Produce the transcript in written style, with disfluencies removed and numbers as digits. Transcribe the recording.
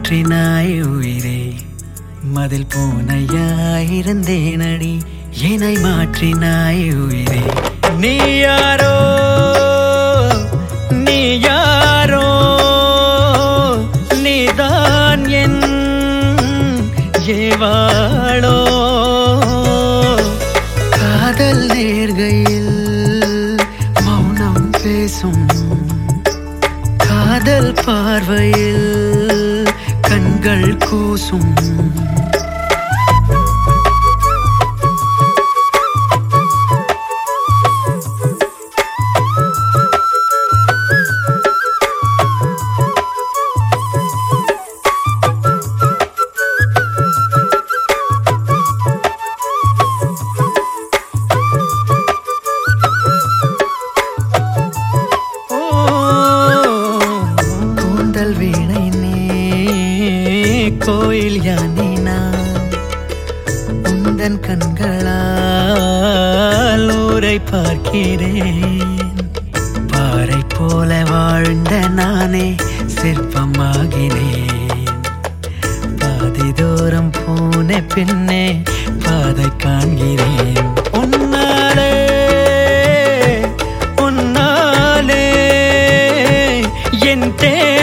மாற்றினாய் உயிரே மதில் பூனையாயிருந்தேனடி என்னை மாற்றினாய் உயிரே நீ யாரோ நீ யாரோ நீதான் என் ஏவாளோ காதல் நேர்கையில் மௌனம் பேசும் காதல் பார்வையில் கண்கள் கூசும் வீணை நீ கோயில் யானே நான் உந்தன் கண்களால் ஊரை பார்க்கிறேன் பாறை போல வாழ்ந்த நானே சிற்பமாகினேன் பாதி தூரம் போன பின்னே பாதை காண்கிறேன் உன்னாலே உன்னாலே என்